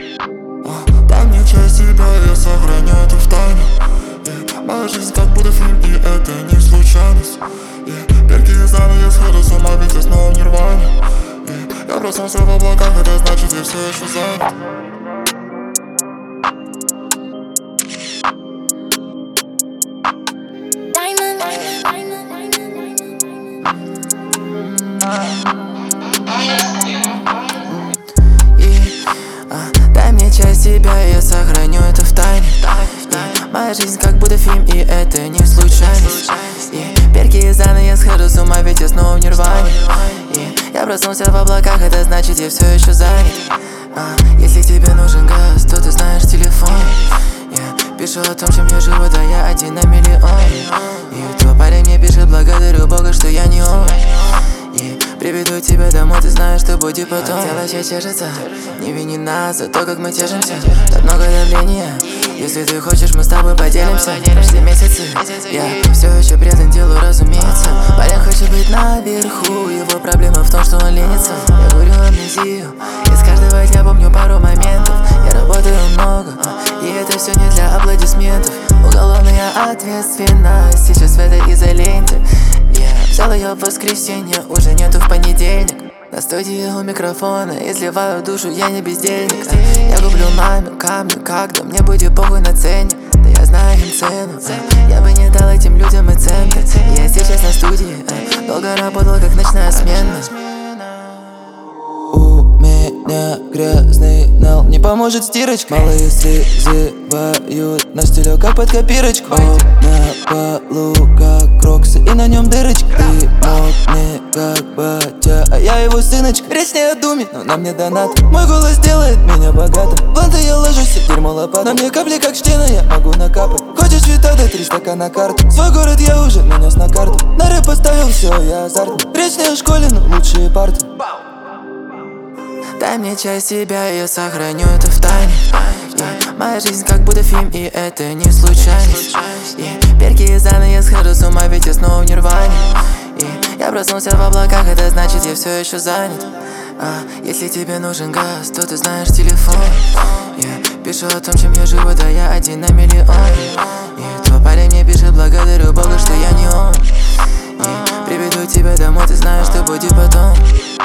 Дай мне часть себя, я сохраню это в тайне. Моя жизнь как будто фильм, и это не случайность. Перки и занавес, сходу с ума, ведь я снова в нирване. Я проснулся в облаках, это значит, я все еще занят. Дай мне часть себя, я сохраню это в тайне. Моя жизнь как будто фильм, и это не случайность. Перки и занавес, схожу с ума, ведь я снова в нирване. Я проснулся в облаках, это значит, я все еще занят. Если тебе нужен газ, то ты знаешь телефон. Пишу о том, чем я живу, да я один на миллион. И твой парень мне пишет: благодарю Бога, что я не он. Приведу тебя домой, ты знаешь, что будет потом. Тело чешется, не вини нас за то, как мы тешимся. Тут много давления, если ты хочешь, мы с тобой поделимся. Прошли месяцы, я все еще предан делу, разумеется. Парень хочет быть наверху, его проблема в том, что он ленится. Я курю амнезию, из каждого дня помню пару моментов. Я работаю много, и это все не для аплодисментов. Уголовная ответственность сейчас в этой изоленте. Взял ее в воскресенье, уже нету в понедельник. На студии у микрофона, изливаю душу, я не бездельник. Я куплю маме камни, когда мне будет похуй на цене. Да я знаю им цену, я бы не дал этим людям и цента. Я сейчас на студии, долго работал как ночная смена. У меня грязный нал, не поможет стирочка. Малые слезы воют, на стиле как под копирочку. На полу как кроксы, и на нем дырочка. Ты модный как батя, а я его сыночка. Речь не о думе, но на мне донат. Мой голос делает меня богатым. Бланты я ложусь, и дерьмо лопата. На мне капли как штена, я могу накапать. Хочешь цвета, дай 3 стакана карты. Свой город я уже нанес на карту. На рэп поставил, все, я азартный. Речь не о школе, но лучшие парты. Дай мне часть себя, я сохраню это в тайне. Моя жизнь как будто фильм, и это не случайность. Перки и занавес, схожу с ума, ведь я снова в нирване. Я проснулся в облаках, это значит, я все еще занят. Если тебе нужен газ, то ты знаешь телефон. Пишу о том, чем я живу, да я один на миллион. Твой парень мне пишет: благодарю Бога, что я не он. Приведу тебя домой, ты знаешь, что будет потом.